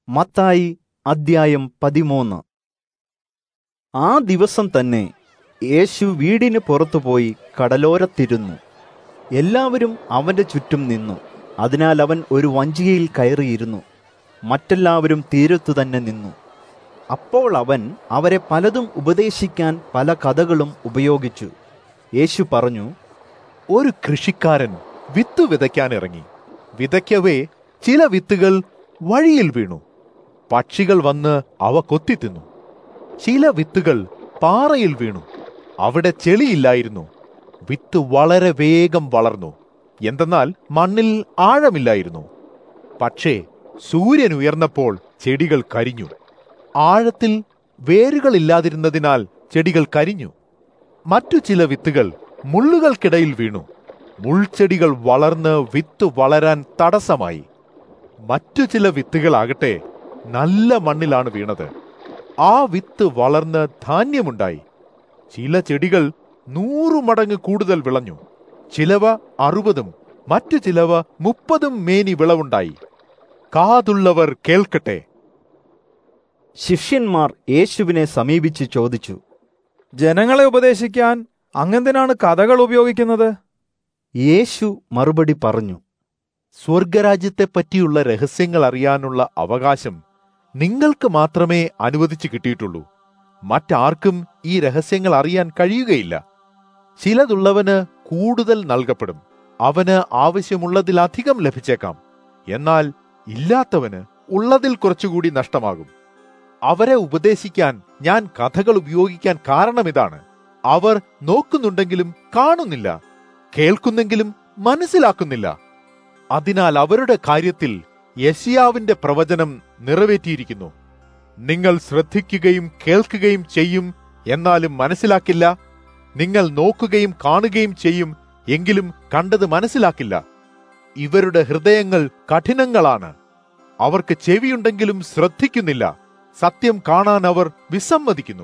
മത്തായി അദ്ധ്യായം 13. ആ ദിവസം തന്നെ യേശു വീടിന് പുറത്തുപോയി കടലോരത്തിരുന്നു. എല്ലാവരും അവന്റെ ചുറ്റും നിന്നു. അതിനാൽ അവൻ ഒരു വഞ്ചിയിൽ കയറിയിരുന്നു. മറ്റെല്ലാവരും തീരത്തു തന്നെ നിന്നു. അപ്പോൾ അവൻ അവരെ പലതും ഉപദേശിക്കാൻ പല കഥകളും ഉപയോഗിച്ചു. യേശു പറഞ്ഞു, ഒരു കൃഷിക്കാരൻ വിത്ത് വിതയ്ക്കാൻ ഇറങ്ങി. വിതയ്ക്കവേ ചില വിത്തുകൾ വഴിയിൽ വീണു. പക്ഷികൾ വന്ന് അവ കൊത്തിത്തിന്നു. ചില വിത്തുകൾ പാറയിൽ വീണു. അവിടെ ചെളിയില്ലായിരുന്നു. വിത്ത് വളരെ വേഗം വളർന്നു. എന്തെന്നാൽ മണ്ണിൽ ആഴമില്ലായിരുന്നു. പക്ഷേ സൂര്യൻ ഉയർന്നപ്പോൾ ചെടികൾ കരിഞ്ഞു. ആഴത്തിൽ വേരുകളില്ലാതിരുന്നതിനാൽ ചെടികൾ കരിഞ്ഞു. മറ്റു ചില വിത്തുകൾ മുള്ളുകൾക്കിടയിൽ വീണു. മുൾച്ചെടികൾ വളർന്ന് വിത്ത് വളരാൻ തടസ്സമായി. മറ്റു ചില വിത്തുകളാകട്ടെ നല്ല മണ്ണിലാണ് വീണത്. ആ വിത്ത് വളർന്ന് ധാന്യമുണ്ടായി. ചില ചെടികൾ 100 മടങ്ങ് കൂടുതൽ വിളഞ്ഞു. ചിലവ 60, മറ്റു ചിലവ 30 മേനി വിളവുണ്ടായി. കാതുള്ളവർ കേൾക്കട്ടെ. ശിഷ്യന്മാർ യേശുവിനെ സമീപിച്ച് ചോദിച്ചു, ജനങ്ങളെ ഉപദേശിക്കാൻ അങ്ങെന്തിനാണ് കഥകൾ ഉപയോഗിക്കുന്നത്? യേശു മറുപടി പറഞ്ഞു, സ്വർഗരാജ്യത്തെപ്പറ്റിയുള്ള രഹസ്യങ്ങൾ അറിയാനുള്ള അവകാശം നിങ്ങൾക്ക് മാത്രമേ അനുവദിച്ചു കിട്ടിയിട്ടുള്ളൂ. മറ്റാർക്കും ഈ രഹസ്യങ്ങൾ അറിയാൻ കഴിയുകയില്ല. ചിലതുള്ളവന് കൂടുതൽ നൽകപ്പെടും. അവന് ആവശ്യമുള്ളതിലധികം ലഭിച്ചേക്കാം. എന്നാൽ ഇല്ലാത്തവന് ഉള്ളതിൽ കുറച്ചുകൂടി നഷ്ടമാകും. അവരെ ഉപദേശിക്കാൻ ഞാൻ കഥകൾ ഉപയോഗിക്കാൻ കാരണമിതാണ്. അവർ നോക്കുന്നുണ്ടെങ്കിലും കാണുന്നില്ല, കേൾക്കുന്നെങ്കിലും മനസ്സിലാക്കുന്നില്ല. അതിനാൽ അവരുടെ കാര്യത്തിൽ യെശയ്യാവിന്റെ പ്രവചനം നിറവേറ്റിയിരിക്കുന്നു. നിങ്ങൾ ശ്രദ്ധിക്കുകയും കേൾക്കുകയും ചെയ്യും, എന്നാലും മനസ്സിലാക്കില്ല. നിങ്ങൾ നോക്കുകയും കാണുകയും ചെയ്യും, എങ്കിലും കണ്ടത് മനസ്സിലാക്കില്ല. ഇവരുടെ ഹൃദയങ്ങൾ കഠിനങ്ങളാണ്. അവർക്ക് ചെവിയുണ്ടെങ്കിലും ശ്രദ്ധിക്കുന്നില്ല. സത്യം കാണാൻ അവർ വിസമ്മതിക്കുന്നു.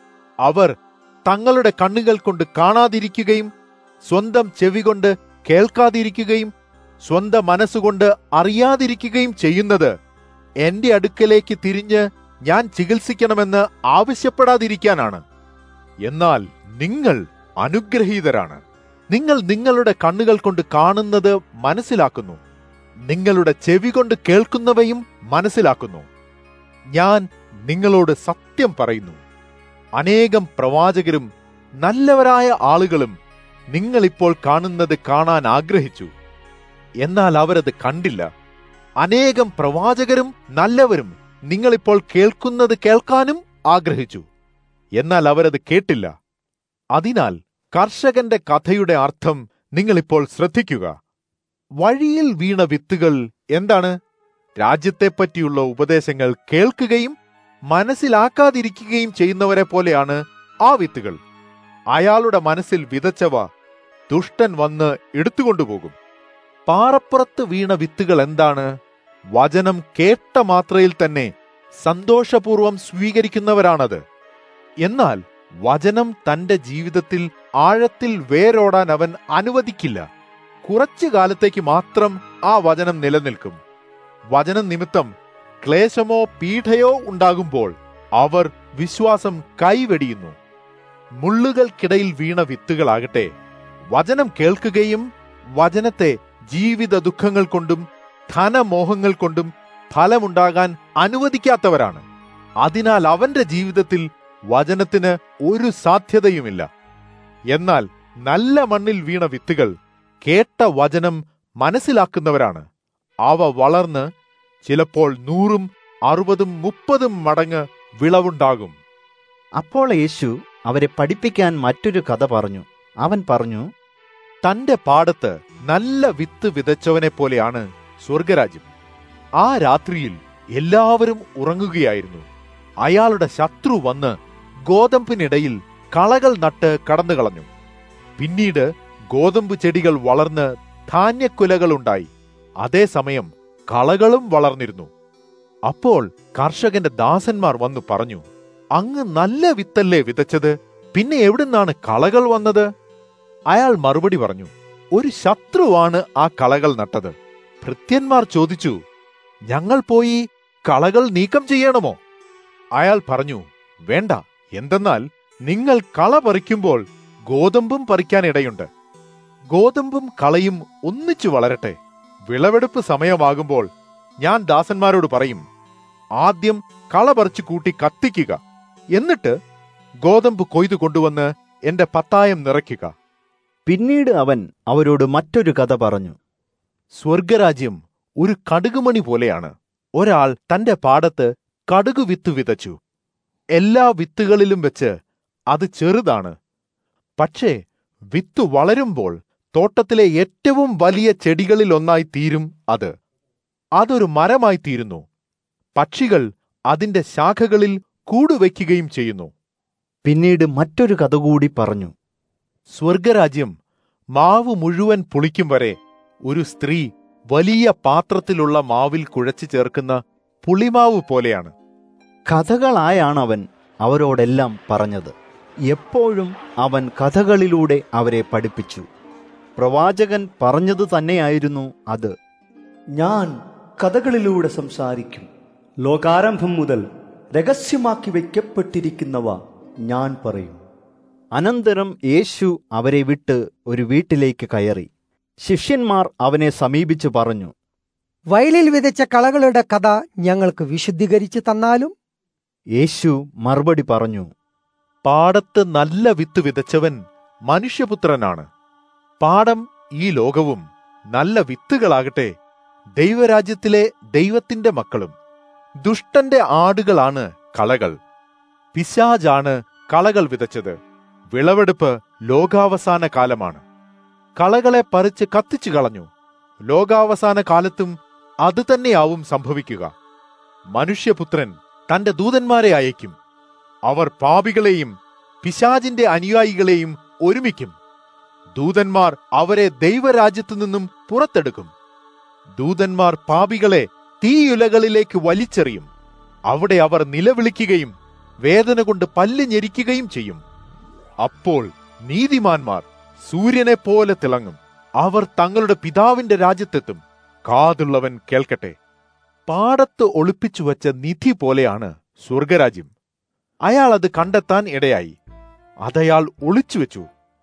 അവർ തങ്ങളുടെ കണ്ണുകൾ കൊണ്ട് കാണാതിരിക്കുകയും സ്വന്തം ചെവി കൊണ്ട് കേൾക്കാതിരിക്കുകയും സ്വന്തം മനസ്സുകൊണ്ട് അറിയാതിരിക്കുകയും ചെയ്യുന്നത് എന്റെ അടുക്കലേക്ക് തിരിഞ്ഞ് ഞാൻ ചികിത്സിക്കണമെന്ന് ആവശ്യപ്പെടാതിരിക്കാനാണ്. എന്നാൽ നിങ്ങൾ അനുഗ്രഹീതരാണ്. നിങ്ങൾ നിങ്ങളുടെ കണ്ണുകൾ കൊണ്ട് കാണുന്നത് മനസ്സിലാക്കുന്നു, നിങ്ങളുടെ ചെവി കൊണ്ട് കേൾക്കുന്നവയും മനസ്സിലാക്കുന്നു. ഞാൻ നിങ്ങളോട് സത്യം പറയുന്നു, അനേകം പ്രവാചകരും നല്ലവരായ ആളുകളും നിങ്ങളിപ്പോൾ കാണുന്നത് കാണാൻ ആഗ്രഹിച്ചു, എന്നാൽ അവരത് കണ്ടില്ല. അനേകം പ്രവാചകരും നല്ലവരും നിങ്ങളിപ്പോൾ കേൾക്കുന്നത് കേൾക്കാനും ആഗ്രഹിച്ചു, എന്നാൽ അവരത് കേട്ടില്ല. അതിനാൽ കർഷകന്റെ കഥയുടെ അർത്ഥം നിങ്ങളിപ്പോൾ ശ്രദ്ധിക്കുക. വഴിയിൽ വീണ വിത്തുകൾ എന്താണ്? രാജ്യത്തെപ്പറ്റിയുള്ള ഉപദേശങ്ങൾ കേൾക്കുകയും മനസ്സിലാക്കാതിരിക്കുകയും ചെയ്യുന്നവരെ പോലെയാണ് ആ വിത്തുകൾ. അയാളുടെ മനസ്സിൽ വിതച്ചവ ദുഷ്ടൻ വന്ന് എടുത്തുകൊണ്ടുപോകും. പാറപ്പുറത്ത് വീണ വിത്തുകൾ എന്താണ്? വചനം കേട്ട മാത്രയിൽ തന്നെ സന്തോഷപൂർവം സ്വീകരിക്കുന്നവരാണത്. എന്നാൽ വചനം തന്റെ ജീവിതത്തിൽ ആഴത്തിൽ വേരോടാൻ അവൻ അനുവദിക്കില്ല. കുറച്ചു കാലത്തേക്ക് മാത്രം ആ വചനം നിലനിൽക്കും. വചനം നിമിത്തം ക്ലേശമോ പീഡയോ ഉണ്ടാകുമ്പോൾ അവർ വിശ്വാസം കൈവെടിയുന്നു. മുള്ളുകൾക്കിടയിൽ വീണ വിത്തുകളാകട്ടെ വചനം കേൾക്കുകയും വചനത്തെ ജീവിത ദുഃഖങ്ങൾ കൊണ്ടും ധനമോഹങ്ങൾ കൊണ്ടും ഫലമുണ്ടാകാൻ അനുവദിക്കാത്തവരാണ്. അതിനാൽ അവന്റെ ജീവിതത്തിൽ വചനത്തിന് ഒരു സാധ്യതയുമില്ല. എന്നാൽ നല്ല മണ്ണിൽ വീണ വിത്തുകൾ കേട്ട വചനം മനസ്സിലാക്കുന്നവരാണ്. അവ വളർന്ന് ചിലപ്പോൾ 100, 60, 30 മടങ്ങ് വിളവുണ്ടാകും. അപ്പോൾ യേശു അവരെ പഠിപ്പിക്കാൻ മറ്റൊരു കഥ പറഞ്ഞു. അവൻ പറഞ്ഞു, തന്റെ പാടത്ത് നല്ല വിത്ത് വിതച്ചവനെ പോലെയാണ് സ്വർഗരാജ്യം. ആ രാത്രിയിൽ എല്ലാവരും ഉറങ്ങുകയായിരുന്നു. അയാളുടെ ശത്രു വന്ന് ഗോതമ്പിനിടയിൽ കളകൾ നട്ട് കടന്നുകളഞ്ഞു. പിന്നീട് ഗോതമ്പ് ചെടികൾ വളർന്ന് ധാന്യക്കുലകളുണ്ടായി. അതേസമയം കളകളും വളർന്നിരുന്നു. അപ്പോൾ കർഷകന്റെ ദാസന്മാർ വന്നു പറഞ്ഞു, അങ്ങ് നല്ല വിത്തല്ലേ വിതച്ചത്, പിന്നെ എവിടുന്നാണ് കളകൾ വന്നത്? അയാൾ മറുപടി പറഞ്ഞു, ഒരു ശത്രുവാണ് ആ കളകൾ നട്ടത്. ഭൃത്യന്മാർ ചോദിച്ചു, ഞങ്ങൾ പോയി കളകൾ നീക്കം ചെയ്യണമോ? അയാൾ പറഞ്ഞു, വേണ്ട. എന്തെന്നാൽ നിങ്ങൾ കള പറിക്കുമ്പോൾ ഗോതമ്പും പറിക്കാനിടയുണ്ട്. ഗോതമ്പും കളയും ഒന്നിച്ചു വളരട്ടെ. വിളവെടുപ്പ് സമയമാകുമ്പോൾ ഞാൻ ദാസന്മാരോട് പറയും, ആദ്യം കള പറിച്ചു കൂട്ടി കത്തിക്കുക, എന്നിട്ട് ഗോതമ്പ് കൊയ്തു കൊണ്ടുവന്ന് എന്റെ പത്തായം നിറയ്ക്കുക. പിന്നീട് അവൻ അവരോട് മറ്റൊരു കഥ പറഞ്ഞു. സ്വർഗരാജ്യം ഒരു കടുകുമണി പോലെയാണ്. ഒരാൾ തന്റെ പാടത്ത് കടുകു വിത്ത് വിതച്ചു. എല്ലാ വിത്തുകളിലും വെച്ച് അത് ചെറുതാണ്. പക്ഷേ വിത്ത് വളരുമ്പോൾ തോട്ടത്തിലെ ഏറ്റവും വലിയ ചെടികളിലൊന്നായി തീരും അത്. അതൊരു മരമായി തീരുന്നു. പക്ഷികൾ അതിന്റെ ശാഖകളിൽ കൂടുവയ്ക്കുകയും ചെയ്യുന്നു. പിന്നീട് മറ്റൊരു കഥ കൂടി പറഞ്ഞു. സ്വർഗരാജ്യം മാവ് മുഴുവൻ പുളിക്കും വരെ ഒരു സ്ത്രീ വലിയ പാത്രത്തിലുള്ള മാവിൽ കുഴച്ചു ചേർക്കുന്ന പുളിമാവ് പോലെയാണ്. കഥകളായാണ് അവൻ അവരോടെല്ലാം പറഞ്ഞത്. എപ്പോഴും അവൻ കഥകളിലൂടെ അവരെ പഠിപ്പിച്ചു. പ്രവാചകൻ പറഞ്ഞതു തന്നെയായിരുന്നു അത്. ഞാൻ കഥകളിലൂടെ സംസാരിക്കും. ലോകാരംഭം മുതൽ രഹസ്യമാക്കി വയ്ക്കപ്പെട്ടിരിക്കുന്നവ ഞാൻ പറയും. അനന്തരം യേശു അവരെ വിട്ട് ഒരു വീട്ടിലേക്ക് കയറി. ശിഷ്യന്മാർ അവനെ സമീപിച്ചു പറഞ്ഞു, വയലിൽ വിതച്ച കളകളുടെ കഥ ഞങ്ങൾക്ക് വിശുദ്ധീകരിച്ചു തന്നാലും. യേശു മറുപടി പറഞ്ഞു, പാടത്ത് നല്ല വിത്ത് വിതച്ചവൻ മനുഷ്യപുത്രനാണ്. പാടം ഈ ലോകവും നല്ല വിത്തുകളാകട്ടെ ദൈവരാജ്യത്തിലെ ദൈവത്തിന്റെ മക്കളും. ദുഷ്ടന്റെ ആടുകളാണ് കളകൾ. പിശാചാണ് കളകൾ വിതച്ചത്. വിളവെടുപ്പ് ലോകാവസാന കാലമാണ്. കളകളെ പറിച്ച് കത്തിച്ചു കളഞ്ഞു. ലോകാവസാന കാലത്തും അത് തന്നെയാവും സംഭവിക്കുക. മനുഷ്യപുത്രൻ തന്റെ ദൂതന്മാരെ അയക്കും. അവർ പാപികളെയും പിശാചിന്റെ അനുയായികളെയും ഒരുമിക്കും. ദൂതന്മാർ അവരെ ദൈവരാജ്യത്തു നിന്നും പുറത്തെടുക്കും. ദൂതന്മാർ പാപികളെ തീയുലകളിലേക്ക് വലിച്ചെറിയും. അവിടെ അവർ നിലവിളിക്കുകയും വേദന കൊണ്ട് പല്ല് ഞെരിക്കുകയും ചെയ്യും. അപ്പോൾ നീതിമാന്മാർ സൂര്യനെപ്പോലെ തിളങ്ങും. അവർ തങ്ങളുടെ പിതാവിന്റെ രാജ്യത്തെത്തും. കാതുള്ളവൻ കേൾക്കട്ടെ. പാടത്ത് ഒളിപ്പിച്ചു വച്ച നിധി പോലെയാണ് സ്വർഗരാജ്യം. അയാൾ അത് കണ്ടെത്താൻ ഇടയായി. അതയാൾ ഒളിച്ചുവെച്ചു.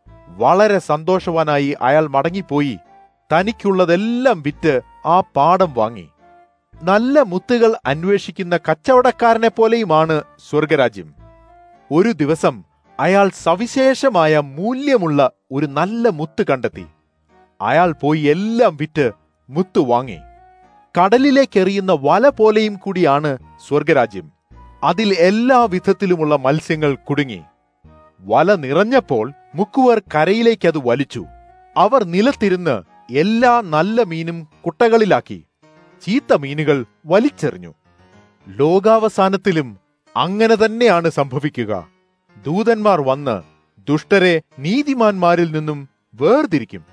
വളരെ സന്തോഷവാനായി അയാൾ മടങ്ങിപ്പോയി തനിക്കുള്ളതെല്ലാം വിറ്റ് ആ പാടം വാങ്ങി. നല്ല മുത്തുകൾ അന്വേഷിക്കുന്ന കച്ചവടക്കാരനെ പോലെയുമാണ് സ്വർഗരാജ്യം. ഒരു ദിവസം അയാൾ സവിശേഷമായ മൂല്യമുള്ള ഒരു നല്ല മുത്ത് കണ്ടെത്തി. അയാൾ പോയി എല്ലാം വിറ്റ് മുത്ത് വാങ്ങി. കടലിലേക്കെറിയുന്ന വല പോലെയും കൂടിയാണ് സ്വർഗരാജ്യം. അതിൽ എല്ലാ വിധത്തിലുമുള്ള മത്സ്യങ്ങൾ കുടുങ്ങി. വല നിറഞ്ഞപ്പോൾ മുക്കുവർ കരയിലേക്ക് അത് വലിച്ചു. അവർ നിലത്തിരുന്ന് എല്ലാ നല്ല മീനും കുട്ടകളിലാക്കി. ചീത്ത മീനുകൾ വലിച്ചെറിഞ്ഞു. ലോകാവസാനത്തിലും അങ്ങനെ തന്നെയാണ് സംഭവിക്കുക. ദൂതന്മാർ വന്ന് ദുഷ്ടരെ നീതിമാന്മാരിൽ നിന്നും വേർതിരിക്കും.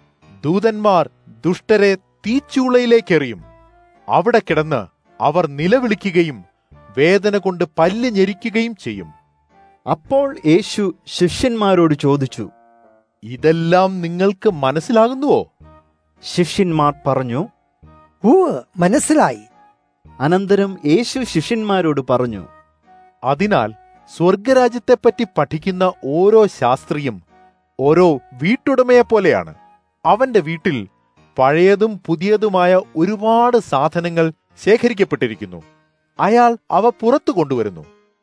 ദൂതന്മാർ ദുഷ്ടരെ തീച്ചൂളയിലേക്കെറിയും. അവിടെ കിടന്ന് അവർ നിലവിളിക്കുകയും വേദന കൊണ്ട് പല്ല് ഞെരിക്കുകയും ചെയ്യും. അപ്പോൾ യേശു ശിഷ്യന്മാരോട് ചോദിച്ചു, ഇതെല്ലാം നിങ്ങൾക്ക് മനസ്സിലാകുന്നുവോ? ശിഷ്യന്മാർ പറഞ്ഞു, മനസ്സിലായി. അനന്തരം യേശു ശിഷ്യന്മാരോട് പറഞ്ഞു, അതിനാൽ സ്വർഗരാജ്യത്തെപ്പറ്റി പഠിക്കുന്ന ഓരോ ശാസ്ത്രിയും ഓരോ വീട്ടുടമയെപ്പോലെയാണ്. അവന്റെ വീട്ടിൽ പഴയതും പുതിയതുമായ ഒരുപാട് സാധനങ്ങൾ ശേഖരിക്കപ്പെട്ടിരിക്കുന്നു. അയാൾ അവ പുറത്തു കൊണ്ടുവരുന്നു.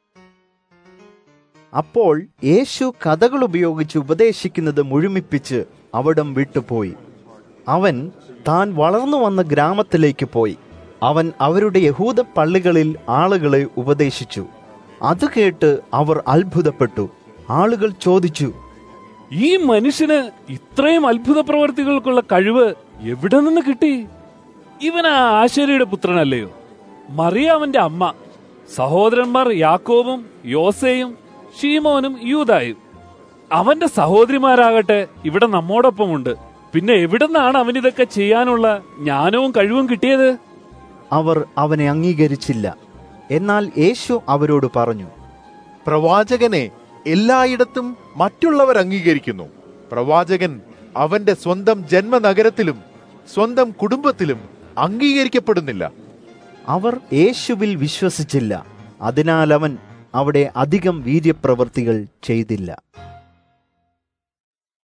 അപ്പോൾ യേശു കഥകൾ ഉപയോഗിച്ച് ഉപദേശിക്കുന്നത് മുഴുമിപ്പിച്ച് അവിടം വിട്ടുപോയി. അവൻ താൻ വളർന്നു വന്ന ഗ്രാമത്തിലേക്ക് പോയി. അവൻ അവരുടെ യഹൂദ പള്ളികളിൽ ആളുകളെ ഉപദേശിച്ചു. അത് കേട്ട് അവർ അത്ഭുതപ്പെട്ടു. ആളുകൾ ചോദിച്ചു, ഈ മനുഷ്യന് ഇത്രയും അത്ഭുത പ്രവർത്തികൾക്കുള്ള കഴിവ് എവിടെ നിന്ന് കിട്ടി? ഇവൻ ആ ആശേരിയുടെ പുത്രനല്ലയോ? മറിയ അവന്റെ അമ്മ, സഹോദരന്മാർ യാക്കോബും യോസേയും ഷീമോനും യൂദായും. അവന്റെ സഹോദരിമാരാകട്ടെ ഇവിടെ നമ്മോടൊപ്പമുണ്ട്. പിന്നെ എവിടുന്നാണ് അവനിതൊക്കെ ചെയ്യാനുള്ള ജ്ഞാനവും കഴിവും കിട്ടിയത്? അവർ അവനെ അംഗീകരിച്ചില്ല. എന്നാൽ യേശു അവരോട് പറഞ്ഞു, പ്രവാചകനെ എല്ലായിടത്തും മറ്റുള്ളവർ അംഗീകരിക്കുന്നു. പ്രവാചകൻ അവന്റെ സ്വന്തം ജന്മനഗരത്തിലും സ്വന്തം കുടുംബത്തിലും അംഗീകരിക്കപ്പെടുന്നില്ല. അവർ യേശുവിൽ വിശ്വസിച്ചില്ല. അതിനാൽ അവൻ അവിടെ അധികം വീര്യപ്രവൃത്തികൾ ചെയ്തില്ല.